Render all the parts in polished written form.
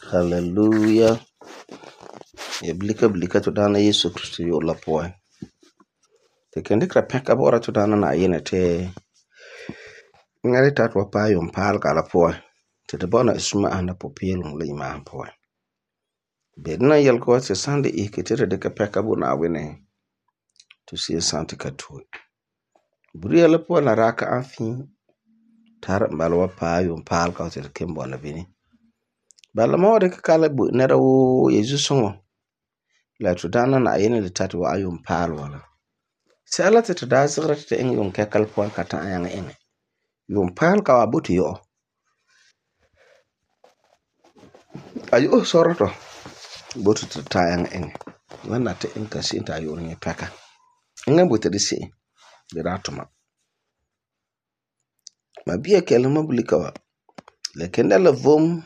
Hallelujah. Ya blika to dana Yesu Kristo yo la poe. Te kendi kra peka bora to dana na yene te ngari tatwa pa yo mpal ka la poe. Te bona isuma ana popilung le ima poe. Bedna yel ko se sande ikitere de ka peka bu na wene to see sante ka tu. Buriya la poe na raka afi tar balwa pa yo mpal ka te kembo na bini. Bala mo de ka kala bu nera wo Yesu songo. La to dana na yene le tatwa ayo mpal wala. Sala te da zigra te eng yung kekal puan kata ayang eng. Yung pal ka wabuti yo. Ayo soroto. Butu te ta ayang eng. Wana te eng kasi inta ayo nye peka. Nga buti di si. Di ratuma. Mabia kele mabulika wa. Lekenda la vom.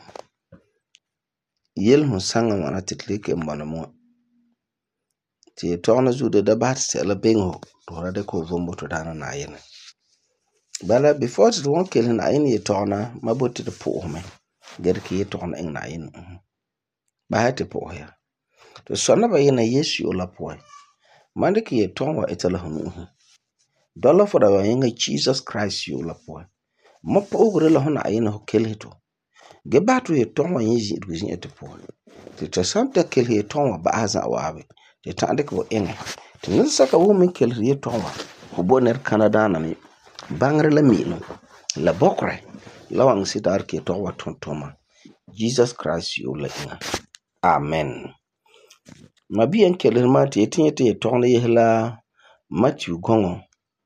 Yel hunsanga wana titlike mbana mua. Ti tona zude da bat se la bengo. Dora de ko vom butu dana na ayene. Bala before ti won kele na ayene ye tona. Mabuti de po me. Gere ki ye tona eng na ayene. Bahati po ya. To sona ba yena Yesu yo la poe. Mande ki ye tonwa etala hunu. Dollar for the yenga Jesus Christ yo la poe. Mopo ogre la hona ayena ho kelhito. Gebatu ye tonwa yezi idwizin ete poe. Te samta kelhi ye tonwa baaza awabe. Te tande ko enge. Te nisaka wumi kelhi ye tonwa. Huboner Canada na mi. Bangre la mino. La bokre. La wang sitar ki ye tonwa tontoma. Jesus Christ yo la inga. Amen. Mabiyan kelin ma te tinye te tongne yehla Matthew gongo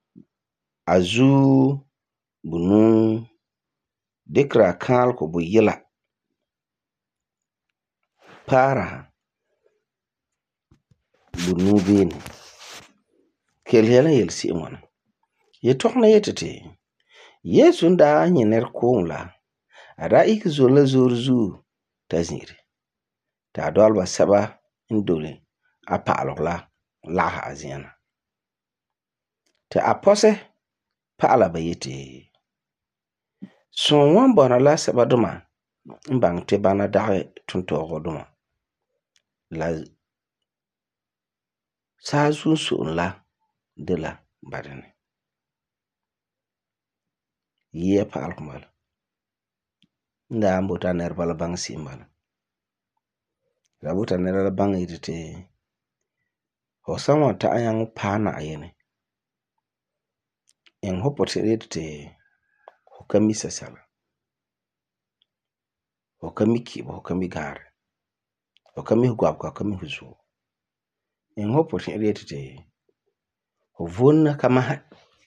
azu bunu dekra kal ko bu yela para bunu bin kel hela yel si wana ye tongne yetete Yesu nda nyener ko la ara ik zo la zorzu tazire ta dolba saba indole apalokla la haziana te apose pala bayete son wan bona la saba duma mbang te bana dawe tunto duma la sa su la de la badane ye pal kumal nda ambota ner bala bang simbal rabuta ner la bang yite ho sama ta ayang pana ayene en hopote yite ho kamisa sala ho kamiki ho kamigare ho kami gwab ka kami huzu en hopote yite ho vonna kama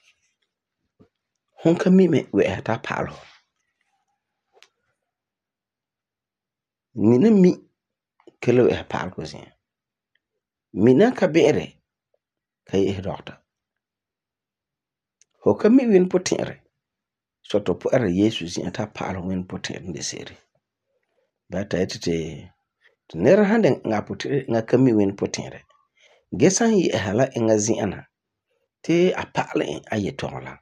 hon kami me we ta palo mina mi kelo e pal ko zin mina ka bere kay e doctor ho kami win potere soto po era Yesu zin ta palo win potere de seri bata etete nera hande nga potere nga kami win potere gesan yi hala nga zin te apale ayetonla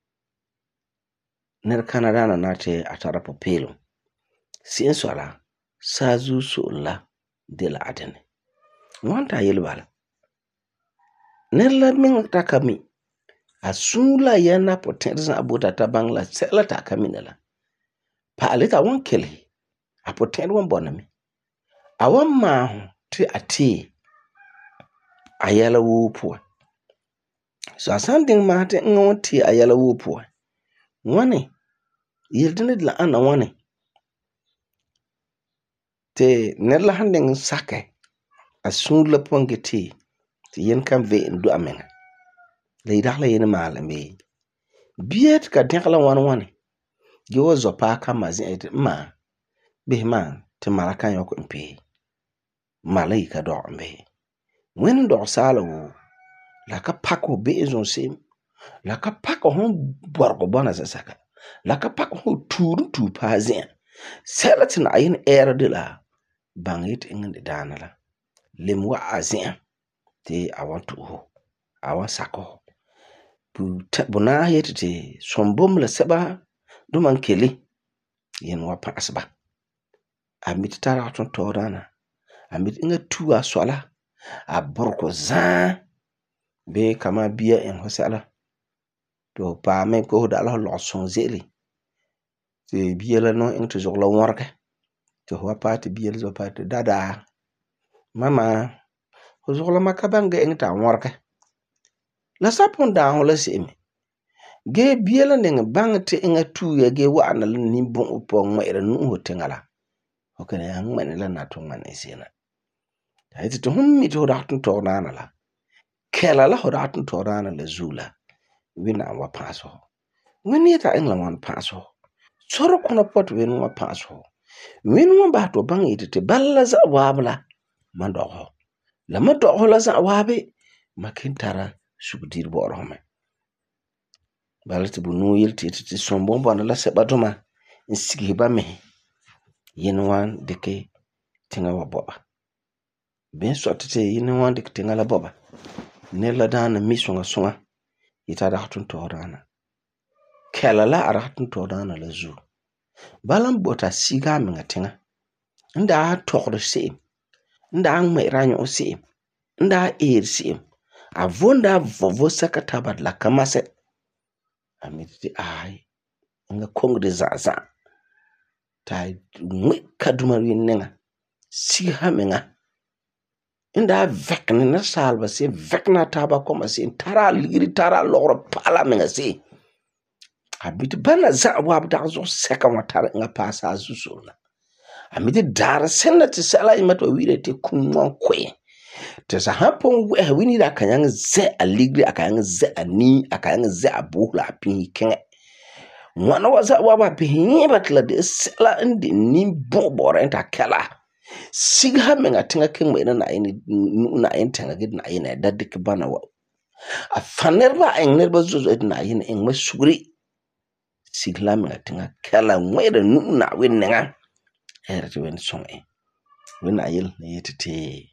ner Canada na nate atara popelo sin sola sazu sola de la adene wanta yelbal ner la min takami asula yana potenza abuta tabangla sela takaminela pa alita won kele apoten won bonami awan ma ti ati ayala wupo so asanding ma te ngoti ayala wupo wani yildine la ana wani te nerla handen sake asula pongeti te yen kan ve ndu amenga le dala yen malame biet ka dekla wani giwo zopa kama zin ma bihman te malakan yok mpe malaika do mbe wen do salo la ka pako bezon sim la ka pako hon borgo bona saka la ka pako hon tu pazin selatin ayin era de la bangit ingin danala limwa azin te awantu ho awan sako buna yetete sombom la seba duman kele yen wa pasba amit tara ton torana amit inga tuwa sola a borko zan be kama biya en hosala to pa me ko da lo son zeli te biya la no en to zogla worke to wa pati biya zo pati dada mama ho zogla makabanga en ta worke la sapon da ho la simi ge biya la ning bangte inga tuya ge wa na ni bon po ngere nu ho tengala okene yang mane la na to mane sina taiti to hummi to ratun to nana la kela la ho ratun to nana la zula wina wa paso wini ta en la wan paso soro kono pot win wa paso win wa ba to bangi te balla za wabla mandoho la madoho la za wabe makintara subdir borome balati bu no yilti ti sombo bana la sebatoma insigi ba me yin wan deke tinga wa boba ben sotete yin wan deke tinga la boba ne la dana misunga sunga ita da hatun to rana kela la aratun to rana la zu balam bota siga minga tinga nda tokro sim nda mai ranyo sim nda sim avonda vovo sakata bad la kamase amiti ai nga kongde zaza ta ngwe kaduma winenga siga minga nda vekne na salba se vekna taba koma se tara liri tara loro pala minga se abiti bana za wabda zo seka watara nga pasa azusuna amiti dara senda ti sala imato wire te kunwan kwe te sa hapon wini da kanyang ze aligri akanyang ze ani akanyang ze abuhla apin kenge mwana waza waba pihinye batla de sala indi ni bobora enta kala sigha menga tinga king me na ina tenga gid na ina dadik bana wa afanerba engnerba zuzo na ina eng masuri sigla menga tinga kala mwere na winenga erti wen songe wina yil na yetete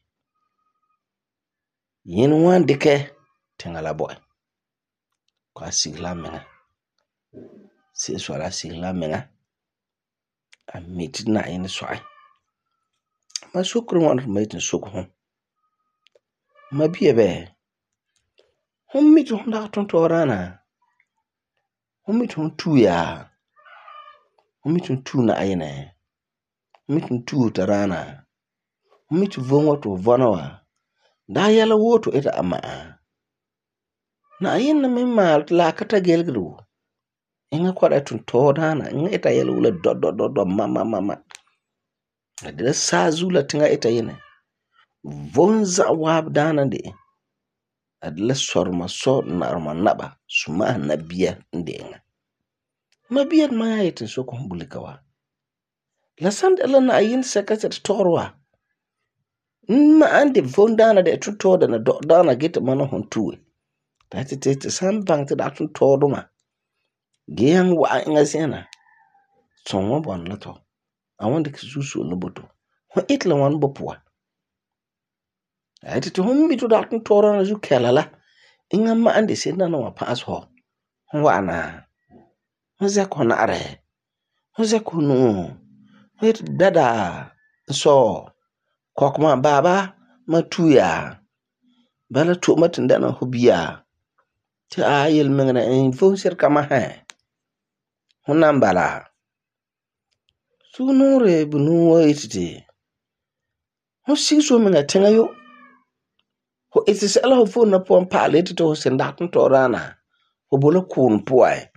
yin wan dike tinga la boy kwa sigla menga si swala sigla menga amit na ina swai ma sukru wan maitin sukhu ma biye be hummi to nda ton to rana hummi to tuya hummi to tuna ayene hummi to tu ta rana hummi to vongo to vonawa da yala woto ita amma na ayena mimma la kata gelgru inga kwada tun to rana inga ita yala wula do mama adira sazula tinga ita yene vonza wab dana de adla sorma so narma naba suma nabiya ndenga mabiya ma yayitin so ko bulikawa la sand ela na ayin sekaset torwa ma ande vondana de tutoda na do dana gita mana hontuwe tati tete sam bangte da tun toduma geyang wa inga sena sonwa bon lato awande kisusu loboto ho itla wan bopwa ayiti to humbi to da tun torana zu kelala inga ma ande sena na wa pass ho wana hoze kona are hoze kunu hit dada so kokma baba matuya bala to matin dana hubiya ta ayil mengna en fonsir kama ha hunan bala sunure bunu waitite ho siso menga tengayo ho itis ala ho fon na pon palete to sendatun to rana ho bolo kun puai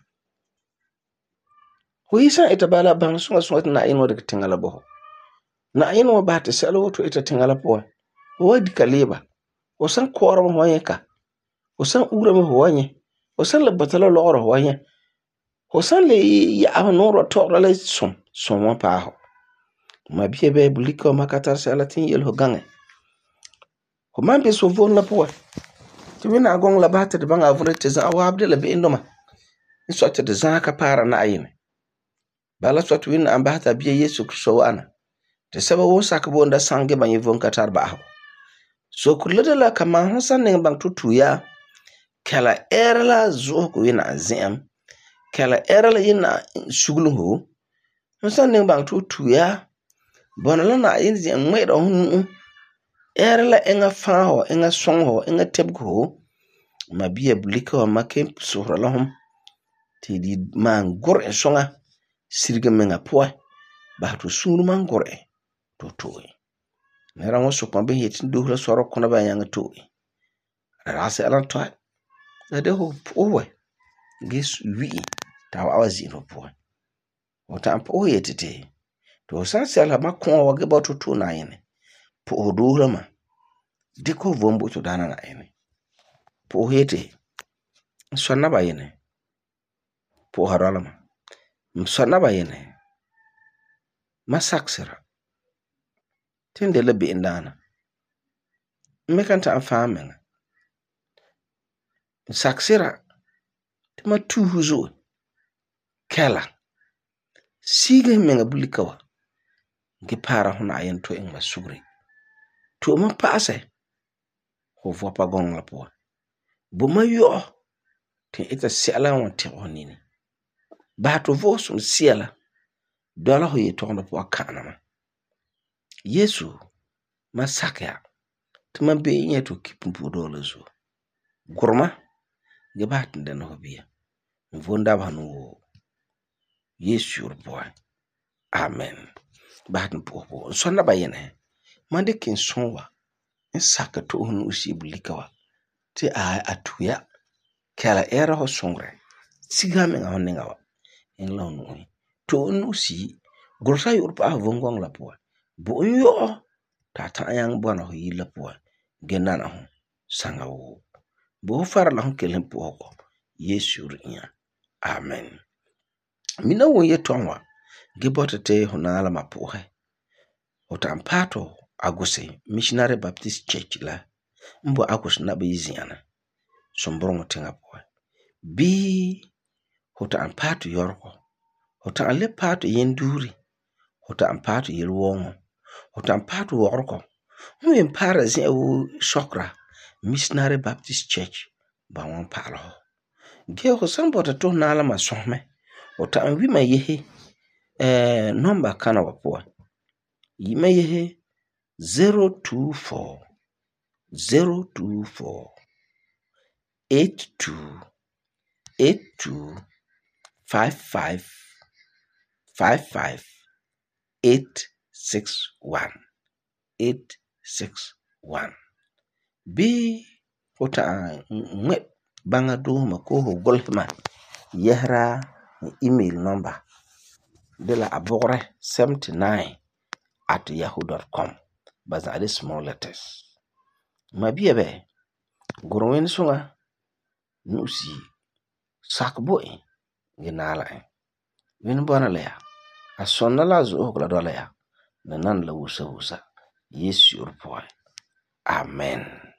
ho isa ita bala bang sunga na ino de tengala bo na ino ba te selo to ita tengala puai ho di kaleba o san koro mo yeka o san ura mo hoanye o san le batalo loro hoanye o san le ya no to le som wa pa ho ma biye be buliko makatar sala tin yel ho gange ho man be so von la puai to wina gong la bata de banga vure te za wa abdela be indoma so te de za ka para na ayine bala so to wina ambata biye yesu kristo wana te saba wo sakabo nda sange ba yevon katar ba ho so kulada la kama hasan ne bang tutuya kala erla zo ko wina azem kala erla yina shugluhu hasan ne bang tutuya Bonala na yin zi ngweda hunu. Erla enga faho, enga songho, enga tebgo. Ma biya bulika wa make suhra lahum. Ti di man gur e songa. Sirga menga poa. Ba to sunu man gur e. To toy. Nera mo sukma be hitin duhla soro kuna ba yang toy. Rasa alan toy. Ade ho poe. Gis wi. Ta awazi no poa. Wata ampo yetete. To sansi ala makon wage ba to to na yene. Po duhla ma. Diko vombo to dana na yene. Po hete. Sonna ba yene. Po haralama. Msonna ba yene. Masaksira. Tinde lebe indana. Mekanta amfamenga. Saksira. Tima tuhuzo. Kela. Sige menga bulikawa. Gipara huna ayen to ing masuri. To ma paase. Ho vopa gong la po. Buma yo. Tin ita siala wanti honini. Bato vosum siala. Dola ho yetonda po kanama. Yesu masakya. Tima be inye to kipumpu dola zo. Gurma. Gibatin den ho biya. Mvunda banu. Yesu your boy. Amen. Batin po. Sonna ba yene. Mande kin sonwa. Nsaka to hunu usi bulikawa. Ti atuya. Kala era ho songre. Siga menga honinga wa. Inla hunu. To hunu usi. Gursa yurpa vongong la po. Bo yo. Tata yang buwana ho yila po. Genana ho. Sanga wo. Bo far la hon kelen po ko. Yesu rinya. Amen. Mina wo yetonwa. Gibota te honala mapohe. Otampato aguse Missionary Baptist Church la. Mbo agus na beziana. Sombrongo tinga poe. Bi hota ampato yorko. Hota ale pato yenduri. Hota ampato yelwongo. Hota ampato worko. Mwe impara zi u shokra. Missionary Baptist Church. Ba wan palo. Geo ko sambota to nala masome. Hota anwima yehe. Nomba kana wapoa. Yima yehe 024 024 82 82 55 55 861 861. Bi hota ngwe banga do makoho golfma yehra email number de la abore 79@yahoo.com. Baza ade small letters. Mabia be gurwen sunga nusi sakboy ginala win bona le ya asonna la zo okla dola ya nan la wusa Yes your boy. Amen.